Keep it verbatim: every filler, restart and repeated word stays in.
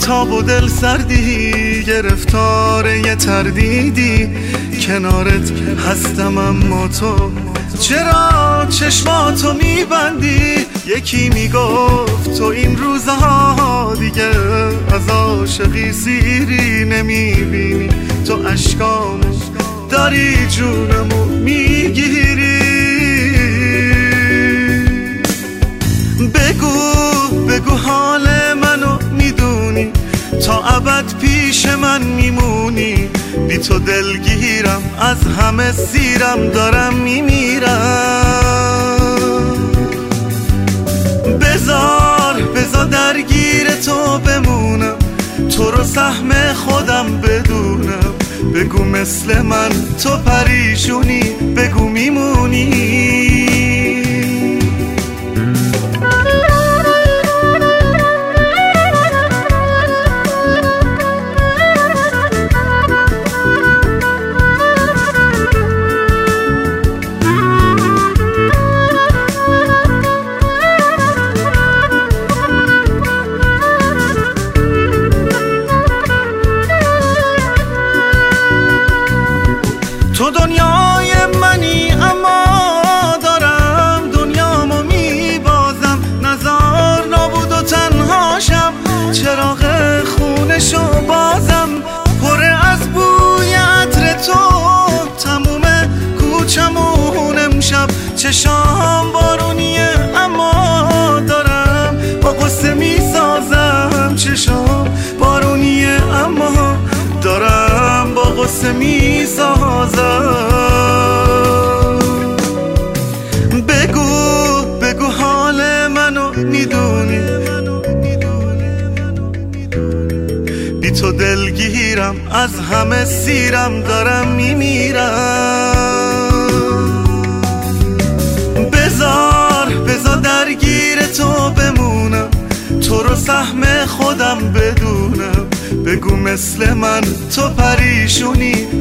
بی‌تاب و دل سردی، گرفتار یه تردیدی، کنارت هستم اما تو چرا چشماتو میبندی؟ یکی میگفت تو این روزها دیگه از عاشقی سیری نمیبینی، تو اشکامو داری جونمو میگیری. بگو بگو حال منو میدونی، تا ابد پیش من میمونی، بی تو دلگیرم از همه سیرم دارم میمیرم. بذار بذار درگیر تو بمونم، تو رو سهم خودم بدونم، بگو مثل من تو پریشونی، بگو میمونی. تو دنیای منی اما دارم دنیامو میبازم، نزار نابود و تنهاشم، چراغ خونشو بازم، پره از بوی عطر تو تموم کوچمون امشب، چشام بارونیه اما دارم با قصه میسازم، چشام بارونیه اما دارم با قصه میسازم. بگو بگو حال منو میدونی، بی تو دلگیرم از همه سیرم دارم میمیرم. بذار بذار درگیر تو بمونم، تو رو سهم خودم بدونم، بگو مثل من تو پریشونی،